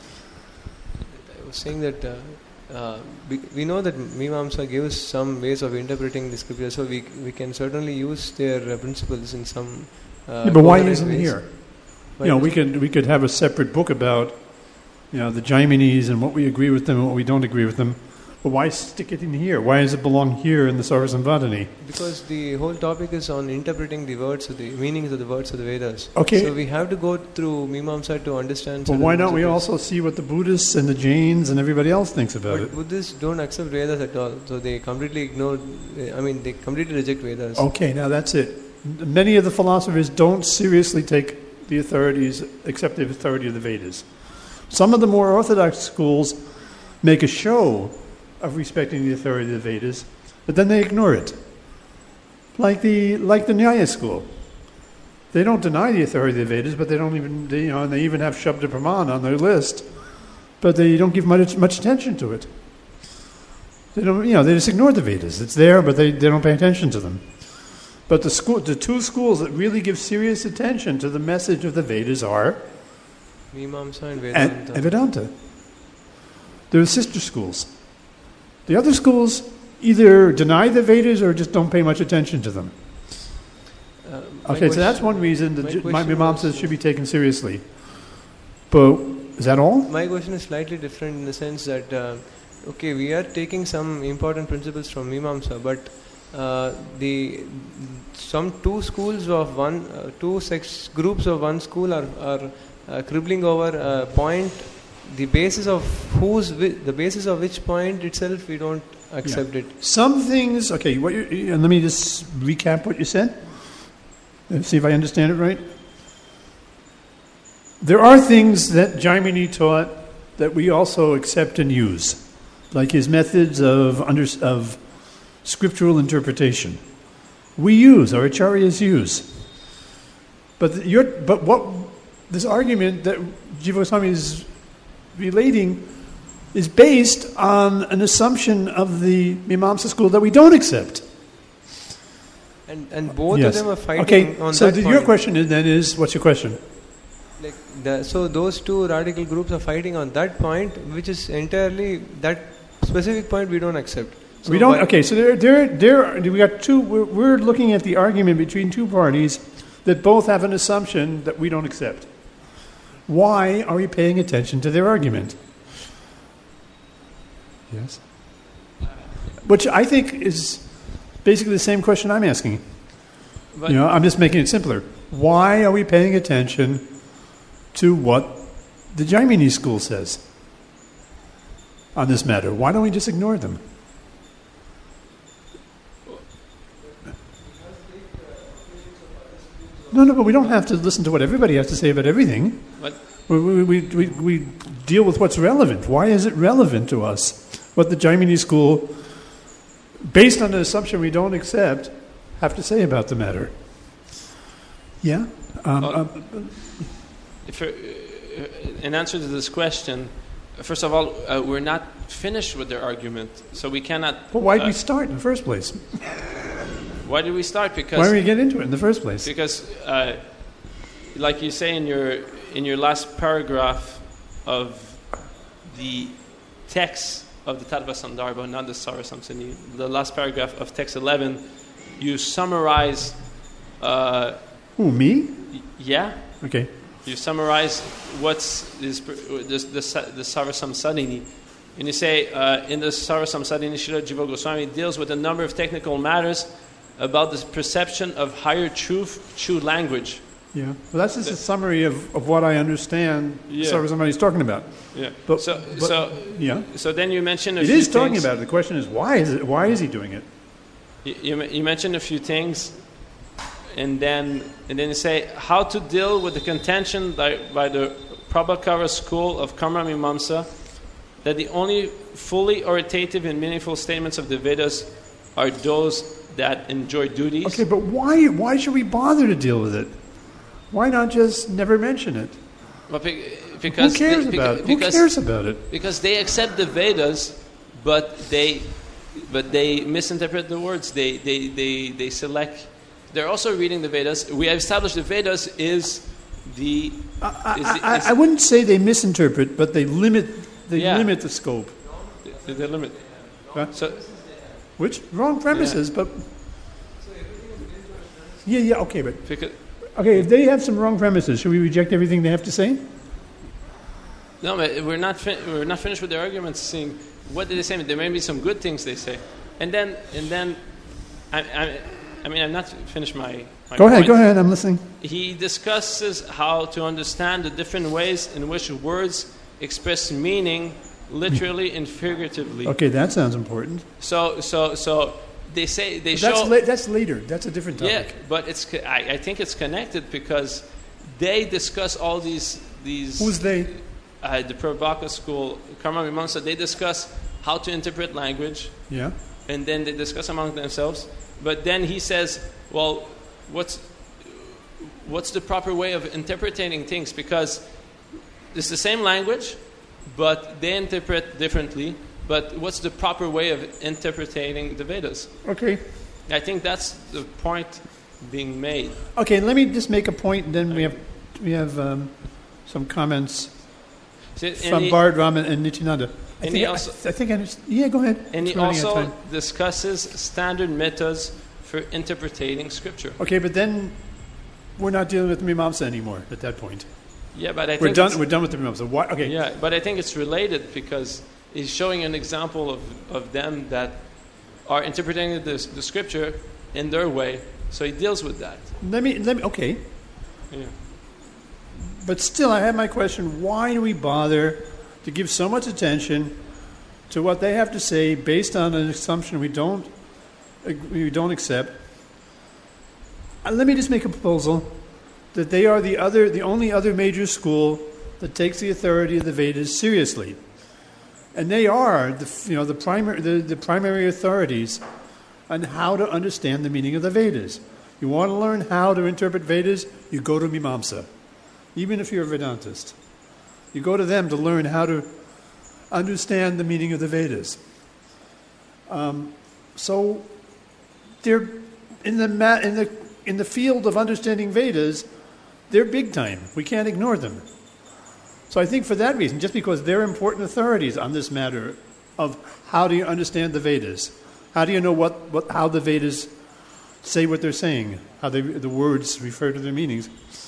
I was saying that uh, uh, we, we know that Mimamsa gives some ways of interpreting the scripture, so we we can certainly use their uh, principles in some. Uh, Yeah, but why coherent isn't it ways. here? Why You know, we isn't- could we could have a separate book about, you know, the Jaimenes and what we agree with them and what we don't agree with them. But why stick it in here? Why does it belong here in the Sarvasamvadani? Because the whole topic is on interpreting the words, of the meanings of the words of the Vedas. Okay. So we have to go through Mimamsa to understand. Well, certain why don't we principles. also see what the Buddhists and the Jains and everybody else thinks about But it? Buddhists don't accept Vedas at all, so they completely ignore. I mean, they completely reject Vedas. Okay, now that's it. Many of the philosophers don't seriously take the authorities, accept the authority of the Vedas. Some of the more orthodox schools make a show of respecting the authority of the Vedas, but then they ignore it. Like the like the Nyaya school. They don't deny the authority of the Vedas, but they don't even, they, you know, and they even have Shabda Praman on their list, but they don't give much, much attention to it. They don't, you know, they just ignore the Vedas. It's there, but they, they don't pay attention to them. But the school, the two schools that really give serious attention to the message of the Vedas are Mimamsa and and, Vedanta. and Vedanta. They're sister schools. The other schools either deny the Vedas or just don't pay much attention to them. Uh, my Okay, so that's question- one reason my that my question Mimamsas was- should be taken seriously. But is that all? My question is slightly different in the sense that, uh, okay, we are taking some important principles from Mimamsa, but uh, the some two schools of one, uh, two sex groups of one school are are uh, cribbling over a point. The basis of whose wi- the basis of which point itself we don't accept it. Some things, okay, what you, you- and let me just recap what you said. Let's see if I understand it right. There are things that Jaimini taught that we also accept and use, like his methods of, under, of scriptural interpretation. We use, our acharyas use. But, the, your, but what this argument that Jiva Goswami is relating is based on an assumption of the Mimamsa school that we don't accept. And and both Yes. of them are fighting Okay, on so that the, point. your question is then is, what's your question? Like the, so those two radical groups are fighting on that point, which is entirely that specific point we don't accept. So we don't, why- okay, so there, there, there, we got two, we're, we're looking at the argument between two parties that both have an assumption that we don't accept. Why are we paying attention to their argument? Yes? Which I think is basically the same question I'm asking. But You know, I'm just making it simpler. Why are we paying attention to what the Jaimini school says on this matter? Why don't we just ignore them? No, no, but we don't have to listen to what everybody has to say about everything. But We, we, we, we, we deal with what's relevant. Why is it relevant to us? What the Jaimini school, based on an assumption we don't accept, have to say about the matter. Yeah? Um, Well, um, if you're, uh, in answer to this question, first of all, uh, we're not finished with their argument, so we cannot. well, why did uh, we start in the first place? Why did we start? Because Why did we get into it in the first place? Because, uh, like you say in your in your last paragraph of the text of the Tattva Sandarbha, not the Sarasamsini, the last paragraph of text eleven, you summarize. Uh, Who, me? y- yeah, Okay. you summarize what's this this the the Sarasamsadini, and you say uh, in the Sarasamsadini, Srila Jiva Goswami deals with a number of technical matters about the perception of higher truth, true language. Yeah. Well, that's just a summary of, of what I understand Yeah. so somebody's talking about. Yeah. But- so, but- so, Yeah. so then you mentioned a It few is talking things. about it. The question is, why is it? Why is he doing it? You, you, you mentioned a few things, and then and then you say how to deal with the contention by, by the Prabhakara school of Kamra Mimamsa that the only fully authoritative and meaningful statements of the Vedas are those that enjoy duties. Okay, but why? Why should we bother to deal with it? Why not just never mention it? But be- because Who cares they, about it? because, Who cares about it? Because they accept the Vedas, but they but they misinterpret the words. They, they, they, they select. They're also reading the Vedas. We have established the Vedas is the. I, is I, the- I, is- I wouldn't say they misinterpret, but they limit. They Yeah. limit the scope. the, the limit. Huh? So Which wrong premises, but yeah, yeah, okay, but because, okay. If they have some wrong premises, should we reject everything they have to say? no, but we're not fin- we're not finished with their arguments. Seeing what did they say? There may be some good things they say, and then and then, I I, I mean I'm not finished my. my Go ahead, point. go ahead. I'm listening. He discusses how to understand the different ways in which words express meaning, literally and figuratively. Okay, that sounds important. So so so they say they But show. that's la- that's later. That's a different topic. Yeah, but it's co- I, I think it's connected because they discuss all these these. Who's they? Uh, the Prabhaka school, Karma Mimamsa, they discuss how to interpret language, Yeah. and then they discuss among themselves. But then he says, well, what's what's the proper way of interpreting things? Because it's the same language, but they interpret differently. But what's the proper way of interpreting the Vedas? Okay. I think that's the point being made. Okay. Let me just make a point, and then we have we have um, some comments See, from and he, Bharat Raman and Nityananda. I and think he I, also- I think I understand. Yeah, go ahead. and he It's running out of also time. discusses standard methods for interpreting scripture. Okay, but then we're not dealing with Mimamsa anymore at that point. Yeah, but I We're think done. it's- We're done with the Mimamsa. Why? Okay. Yeah, but I think it's related because he's showing an example of, of them that are interpreting the, the scripture in their way. So he deals with that. Let me. Let me. Okay. Yeah. But still, I have my question. Why do we bother to give so much attention to what they have to say based on an assumption we don't we don't accept? Uh, let me just make a proposal that they are the other, the only other major school that takes the authority of the Vedas seriously, and they are the you know the primary the, the primary authorities on how to understand the meaning of the Vedas. You want to learn how to interpret Vedas, you go to Mimamsa. Even if you're a Vedantist, you go to them to learn how to understand the meaning of the Vedas. Um, so, they're in the ma- in the in the field of understanding Vedas, they're big time. We can't ignore them. So, I think for that reason, just because they're important authorities on this matter of how do you understand the Vedas, how do you know what, what how the Vedas say what they're saying, how they, the words refer to their meanings.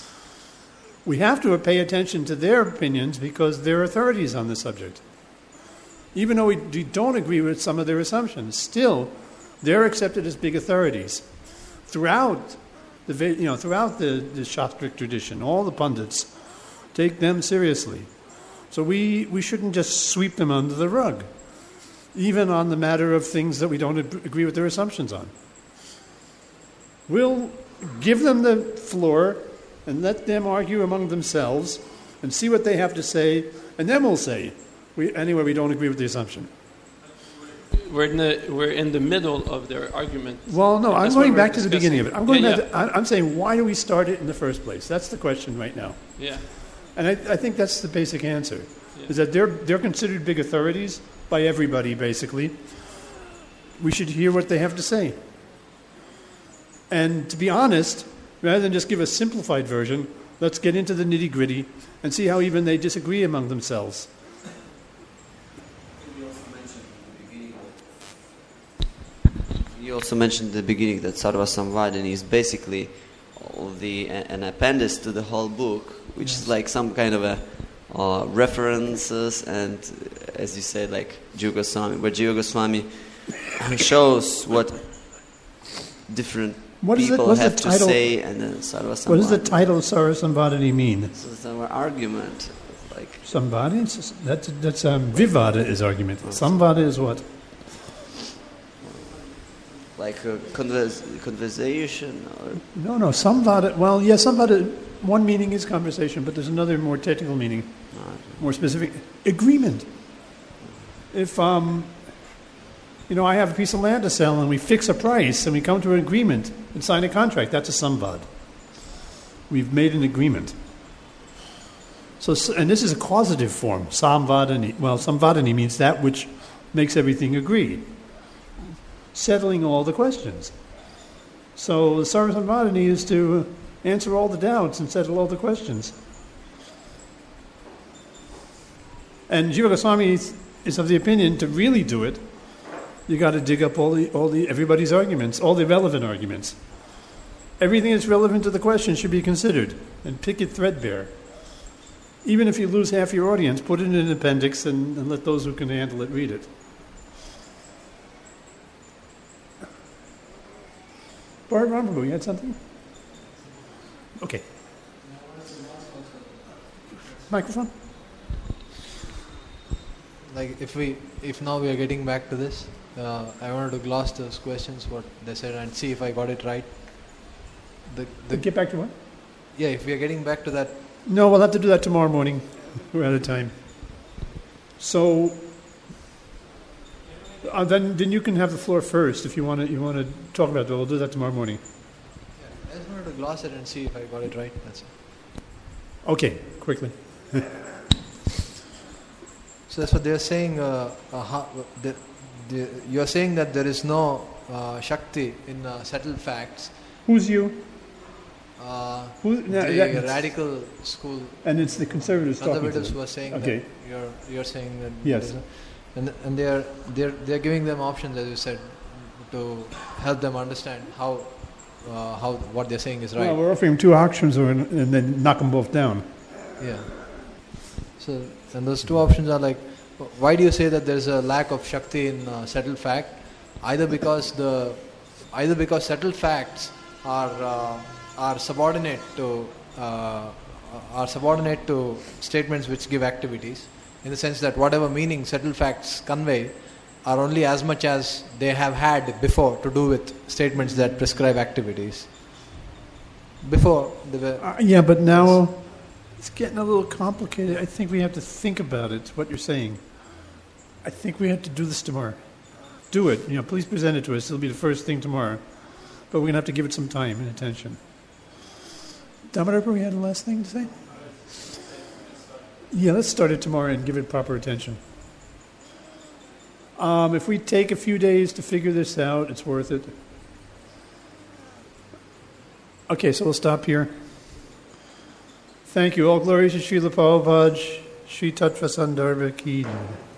We have to pay attention to their opinions because they're authorities on the subject. Even though we we don't agree with some of their assumptions, still, they're accepted as big authorities. Throughout the Ve- you know throughout the, the Shastric tradition, all the pundits take them seriously. So we, we shouldn't just sweep them under the rug, even on the matter of things that we don't ag- agree with their assumptions on. We'll give them the floor and let them argue among themselves and see what they have to say, and then we'll say, we, anyway, we don't agree with the assumption. We're in the we're in the middle of their argument. Well, no, I'm That's what going we're back to the discussing. beginning of it. I'm going Yeah, back. To, I- I'm saying, why do we start it in the first place? That's the question right now, Yeah. and I, I think that's the basic answer: Yeah. is that they're they're considered big authorities by everybody. Basically, we should hear what they have to say. And to be honest, rather than just give a simplified version, let's get into the nitty gritty and see how even they disagree among themselves. You also mentioned at the beginning that Sarva Samvadini is basically all the an appendix to the whole book, which is like some kind of a uh, references and, as you said, like Jiva Goswami, where Jiva Goswami shows what different What is it- people what's the have to title- say, and then Sarva Samvadini. What does the title of Sarasambhadani mean? So it's our argument, like Samvada? It's just- That's, that's um, Vivada is argument. Samvada is what? like a convers- conversation or No, no, Samvada. Well, yeah, Samvada, one meaning is conversation, but there's another more technical meaning, more specific. Agreement. If, um, you know, I have a piece of land to sell and we fix a price and we come to an agreement and sign a contract, that's a samvad. We've made an agreement. So, and this is a causative form, samvadani. Well, samvadani means that which makes everything agree. settling all the questions. So the Sarvasambhadani is to answer all the doubts and settle all the questions. And Jiva Goswami is of the opinion to really do it, you got to dig up all the all the everybody's arguments, all the relevant arguments. Everything that's relevant to the question should be considered, and pick it threadbare. Even if you lose half your audience, put it in an appendix and, and let those who can handle it read it. Bart Ramprabhu, you had something? Okay. Microphone? Like if we, if now we are getting back to this, uh, I wanted to gloss those questions what they said and see if I got it right. The, the Get back to what? yeah, if we are getting back to that, No, we'll have to do that tomorrow morning. We're out of time. So uh, then, then you can have the floor first if you want to. You want to talk about it. We'll do that tomorrow morning. I just wanted to gloss it and see if I got it right. That's it. Okay, quickly. So that's what they are saying. Uh, uh, how, the, the, you are saying that there is no uh, Shakti in uh, settled facts. Who's you? Uh, Who? No, the that- radical school and it's the conservatives talking to conservatives them. who are saying Okay. that you're you're saying that Yes. there is a- and and they are they're they're giving them options, as you said, to help them understand how uh, how what they're saying is right. Well, we're offering two options, or and then knock them both down. Yeah. So and those two options are like, why do you say that there's a lack of Shakti in uh, settled fact? Either because the either because settled facts are uh, are subordinate to uh, are subordinate to statements which give activities, in the sense that whatever meaning settled facts convey are only as much as they have had before to do with statements that prescribe activities. Before they were Uh, yeah, but now it's getting a little complicated. I think we have to think about it. What you're saying. I think we have to do this tomorrow. Do it. You know, please present it to us. It'll be the first thing tomorrow. But we're going to have to give it some time and attention. Damodar, we had a last thing to say? Yeah, let's start it tomorrow and give it proper attention. Um, if we take a few days to figure this out, it's worth it. Okay, so we'll stop here. Thank you. All glories to Srila Prabhupada, Sri Tattva Sandarbha Ki Jai.